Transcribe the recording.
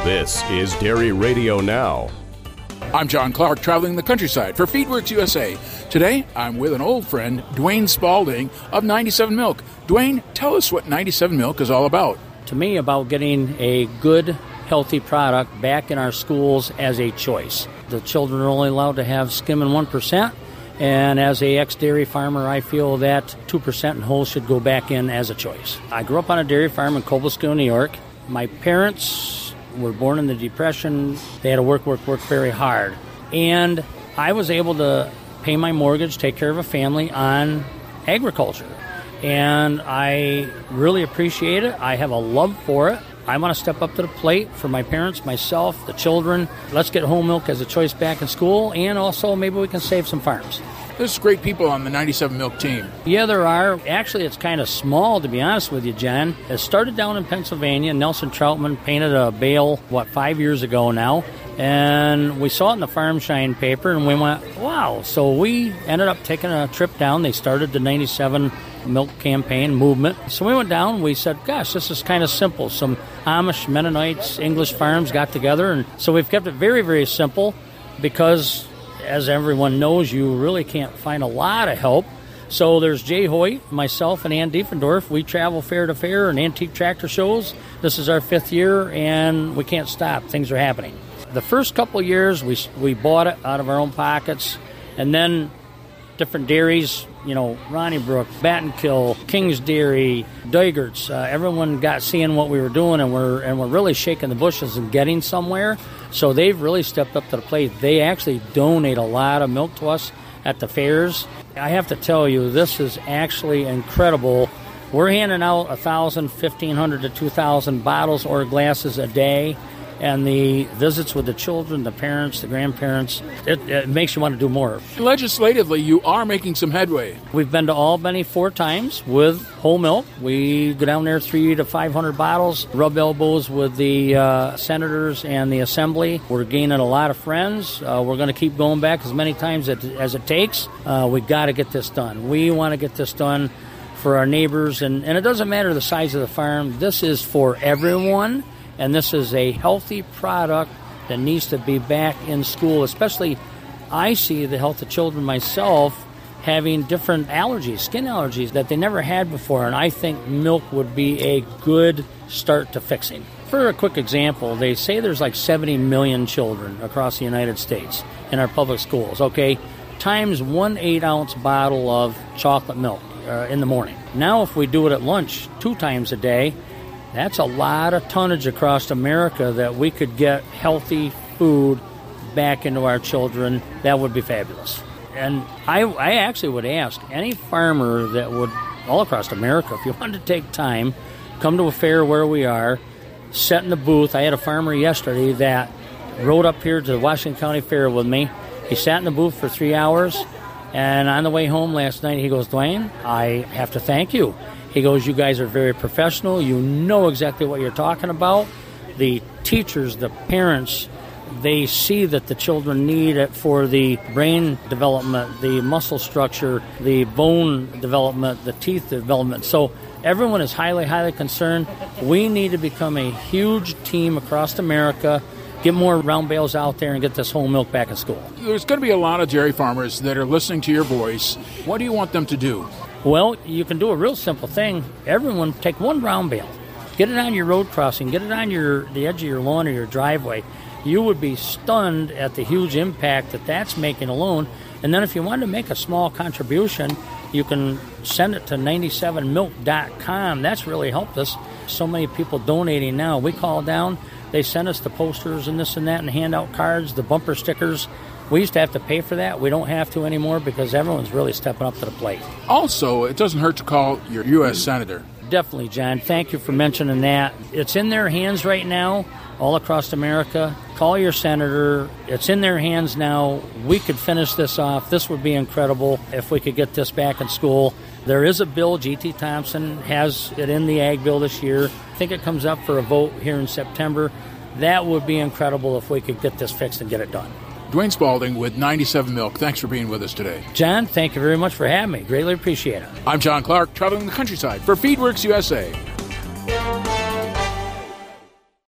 This is Dairy Radio Now. I'm John Clark, traveling the countryside for Feedworks USA. Today, I'm with an old friend, Dwayne Spalding of 97 Milk. Dwayne, tell us what 97 Milk is all about. To me, about getting a good, healthy product back in our schools as a choice. The children are only allowed to have skim and 1%, and as a ex-dairy farmer, I feel that 2% and whole should go back in as a choice. I grew up on a dairy farm in Cobleskill, New York. My parents were born in the Depression. They had to work very hard. And I was able to pay my mortgage, take care of a family on agriculture. And I really appreciate it. I have a love for it. I want to step up to the plate for my parents, myself, the children. Let's get whole milk as a choice back in school, and also maybe we can save some farms. There's great people on the 97 Milk team. Yeah, there are. Actually, it's kind of small, to be honest with you, John. It started down in Pennsylvania. Nelson Troutman painted a bale, 5 years ago now? And we saw it in the Farm Shine paper, and we went, wow. So we ended up taking a trip down. They started the 97 Milk campaign movement. So we went down, we said, gosh, this is kind of simple. Some Amish, Mennonites, English farms got together, and so we've kept it very, very simple because, as everyone knows, you really can't find a lot of help. So there's Jay Hoyt, myself, and Ann Diefendorf. We travel fair to fair and antique tractor shows. This is our 5th year, and we can't stop. Things are happening. The first couple of years, we bought it out of our own pockets, and then different dairies, Ronnybrook, Battenkill, King's Dairy, Deugert's, everyone got seeing what we were doing, and we're really shaking the bushes and getting somewhere. So they've really stepped up to the plate. They actually donate a lot of milk to us at the fairs. I have to tell you, this is actually incredible. We're handing out 1,000, 1,500 to 2,000 bottles or glasses a day. And the visits with the children, the parents, the grandparents, it makes you want to do more. Legislatively, you are making some headway. We've been to Albany 4 times with whole milk. We go down there 300 to 500 bottles, rub elbows with the senators and the assembly. We're gaining a lot of friends. We're going to keep going back as many times as it takes. We got to get this done. We want to get this done for our neighbors. And it doesn't matter the size of the farm. This is for everyone. And this is a healthy product that needs to be back in school, especially I see the health of children myself having different allergies, skin allergies that they never had before, and I think milk would be a good start to fixing. For a quick example, they say there's like 70 million children across the United States in our public schools, okay? Times 1 8-ounce bottle of chocolate milk in the morning. Now if we do it at lunch 2 times a day, that's a lot of tonnage across America that we could get healthy food back into our children. That would be fabulous. And I actually would ask any farmer that would, all across America, if you wanted to take time, come to a fair where we are, sit in the booth. I had a farmer yesterday that rode up here to the Washington County Fair with me. He sat in the booth for 3 hours, and on the way home last night, he goes, Dwayne, I have to thank you. He goes, you guys are very professional. You know exactly what you're talking about. The teachers, the parents, they see that the children need it for the brain development, the muscle structure, the bone development, the teeth development. So everyone is highly, highly concerned. We need to become a huge team across America, get more round bales out there, and get this whole milk back in school. There's going to be a lot of dairy farmers that are listening to your voice. What do you want them to do? Well, you can do a real simple thing. Everyone take 1 round bale, get it on your road crossing, get it on the edge of your lawn or your driveway. You would be stunned at the huge impact that's making alone. And then if you want to make a small contribution, you can send it to 97milk.com. That's really helped us. So many people donating now. We call down, they send us the posters and this and that and hand out cards, the bumper stickers. We used to have to pay for that. We don't have to anymore because everyone's really stepping up to the plate. Also, it doesn't hurt to call your U.S. Senator. Definitely, John. Thank you for mentioning that. It's in their hands right now, all across America. Call your senator. It's in their hands now. We could finish this off. This would be incredible if we could get this back in school. There is a bill. G.T. Thompson has it in the Ag Bill this year. I think it comes up for a vote here in September. That would be incredible if we could get this fixed and get it done. Dwayne Spalding with 97 Milk. Thanks for being with us today. John, thank you very much for having me. Greatly appreciate it. I'm John Clark, traveling the countryside for Feedworks USA.